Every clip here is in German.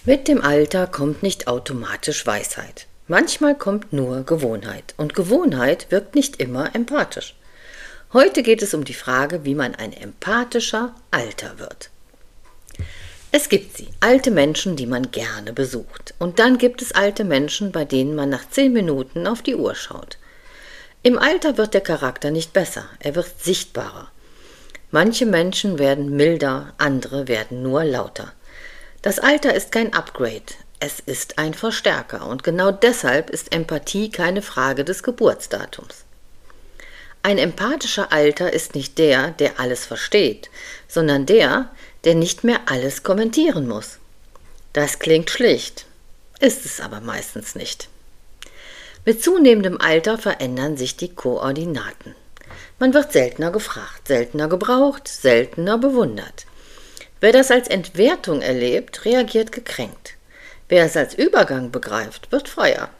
Mit dem Alter kommt nicht automatisch Weisheit. Manchmal kommt nur Gewohnheit. Und Gewohnheit wirkt nicht immer empathisch. Heute geht es um die Frage, wie man ein empathischer Alter wird. Es gibt alte Menschen, die man gerne besucht. Und dann gibt es alte Menschen, bei denen man nach 10 Minuten auf die Uhr schaut. Im Alter wird der Charakter nicht besser, er wird sichtbarer. Manche Menschen werden milder, andere werden nur lauter. Das Alter ist kein Upgrade, es ist ein Verstärker und genau deshalb ist Empathie keine Frage des Geburtsdatums. Ein empathischer Alter ist nicht der, der alles versteht, sondern der, der nicht mehr alles kommentieren muss. Das klingt schlicht, ist es aber meistens nicht. Mit zunehmendem Alter verändern sich die Koordinaten. Man wird seltener gefragt, seltener gebraucht, seltener bewundert. Wer das als Entwertung erlebt, reagiert gekränkt. Wer es als Übergang begreift, wird freier.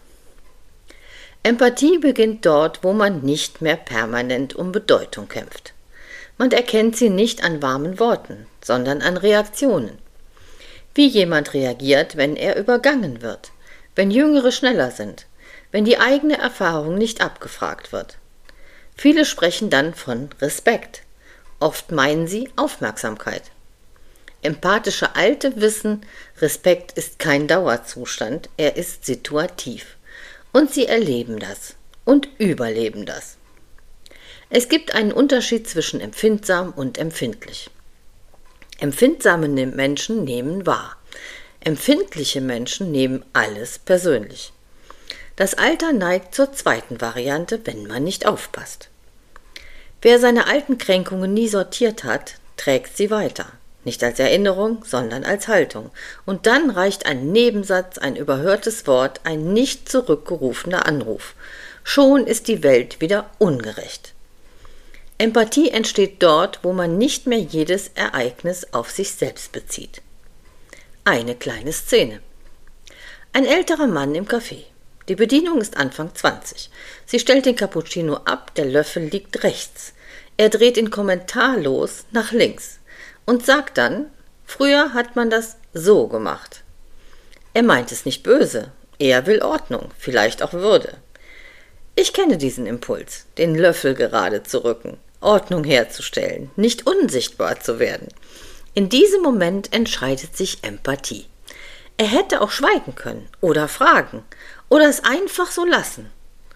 Empathie beginnt dort, wo man nicht mehr permanent um Bedeutung kämpft. Man erkennt sie nicht an warmen Worten, sondern an Reaktionen. Wie jemand reagiert, wenn er übergangen wird, wenn Jüngere schneller sind, wenn die eigene Erfahrung nicht abgefragt wird. Viele sprechen dann von Respekt. Oft meinen sie Aufmerksamkeit. Empathische Alte wissen, Respekt ist kein Dauerzustand, er ist situativ. Und sie erleben das und überleben das. Es gibt einen Unterschied zwischen empfindsam und empfindlich. Empfindsame Menschen nehmen wahr. Empfindliche Menschen nehmen alles persönlich. Das Alter neigt zur zweiten Variante, wenn man nicht aufpasst. Wer seine alten Kränkungen nie sortiert hat, trägt sie weiter. Nicht als Erinnerung, sondern als Haltung. Und dann reicht ein Nebensatz, ein überhörtes Wort, ein nicht zurückgerufener Anruf. Schon ist die Welt wieder ungerecht. Empathie entsteht dort, wo man nicht mehr jedes Ereignis auf sich selbst bezieht. Eine kleine Szene. Ein älterer Mann im Café. Die Bedienung ist Anfang 20. Sie stellt den Cappuccino ab, der Löffel liegt rechts. Er dreht ihn kommentarlos nach links und sagt dann, früher hat man das so gemacht. Er meint es nicht böse, er will Ordnung, vielleicht auch Würde. Ich kenne diesen Impuls, den Löffel gerade zu rücken, Ordnung herzustellen, nicht unsichtbar zu werden. In diesem Moment entscheidet sich Empathie. Er hätte auch schweigen können oder fragen oder es einfach so lassen.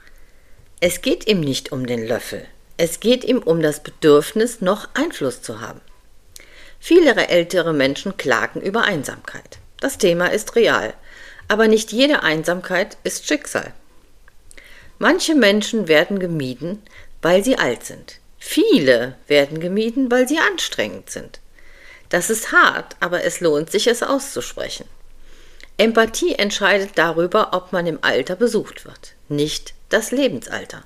Es geht ihm nicht um den Löffel, es geht ihm um das Bedürfnis, noch Einfluss zu haben. Viele ältere Menschen klagen über Einsamkeit. Das Thema ist real, aber nicht jede Einsamkeit ist Schicksal. Manche Menschen werden gemieden, weil sie alt sind. Viele werden gemieden, weil sie anstrengend sind. Das ist hart, aber es lohnt sich, es auszusprechen. Empathie entscheidet darüber, ob man im Alter besucht wird, nicht das Lebensalter.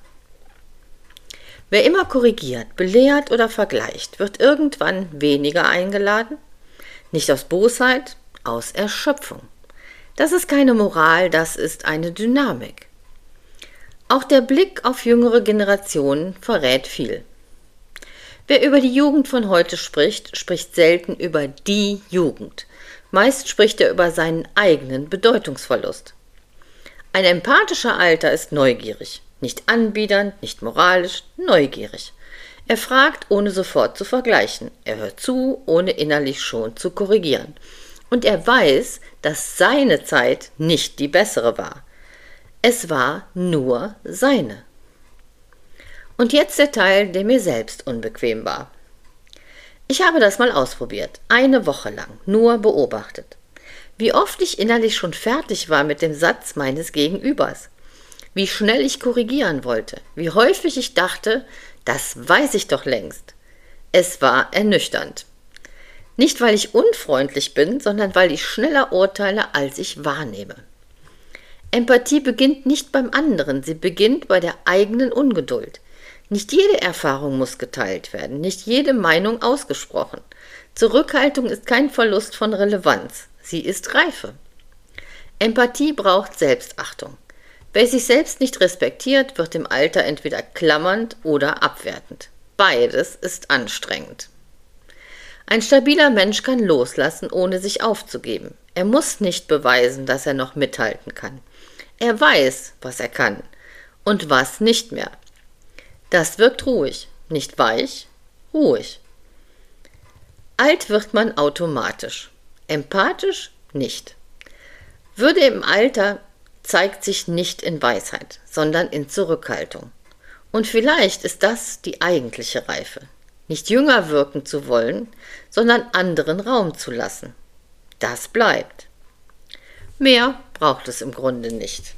Wer immer korrigiert, belehrt oder vergleicht, wird irgendwann weniger eingeladen, nicht aus Bosheit, aus Erschöpfung. Das ist keine Moral, das ist eine Dynamik. Auch der Blick auf jüngere Generationen verrät viel. Wer über die Jugend von heute spricht, spricht selten über die Jugend. Meist spricht er über seinen eigenen Bedeutungsverlust. Ein empathischer Alter ist neugierig. Nicht anbiedernd, nicht moralisch, neugierig. Er fragt, ohne sofort zu vergleichen. Er hört zu, ohne innerlich schon zu korrigieren. Und er weiß, dass seine Zeit nicht die bessere war. Es war nur seine. Und jetzt der Teil, der mir selbst unbequem war. Ich habe das mal ausprobiert, 1 Woche lang, nur beobachtet. Wie oft ich innerlich schon fertig war mit dem Satz meines Gegenübers. Wie schnell ich korrigieren wollte, wie häufig ich dachte, das weiß ich doch längst. Es war ernüchternd. Nicht, weil ich unfreundlich bin, sondern weil ich schneller urteile, als ich wahrnehme. Empathie beginnt nicht beim anderen, sie beginnt bei der eigenen Ungeduld. Nicht jede Erfahrung muss geteilt werden, nicht jede Meinung ausgesprochen. Zurückhaltung ist kein Verlust von Relevanz, sie ist Reife. Empathie braucht Selbstachtung. Wer sich selbst nicht respektiert, wird im Alter entweder klammernd oder abwertend. Beides ist anstrengend. Ein stabiler Mensch kann loslassen, ohne sich aufzugeben. Er muss nicht beweisen, dass er noch mithalten kann. Er weiß, was er kann und was nicht mehr. Das wirkt ruhig, nicht weich, ruhig. Alt wird man automatisch, empathisch nicht. Würde im Alter zeigt sich nicht in Weisheit, sondern in Zurückhaltung. Und vielleicht ist das die eigentliche Reife. Nicht jünger wirken zu wollen, sondern anderen Raum zu lassen. Das bleibt. Mehr braucht es im Grunde nicht.